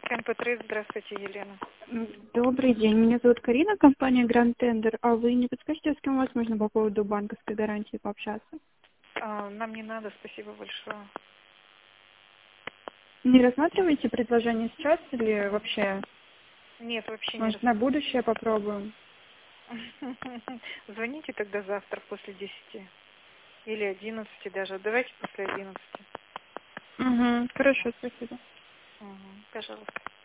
МП3, здравствуйте, Елена. Добрый день, меня зовут Карина, компания Grand Tender. А вы не подскажете, с кем у вас можно по поводу банковской гарантии пообщаться? Нам не надо, спасибо большое. Не рассматриваете предложение сейчас или вообще, Нет, вообще не может, на будущее попробуем? Звоните тогда завтра после 10 или 11 даже. Давайте после 11. Угу, хорошо, спасибо. Пожалуйста.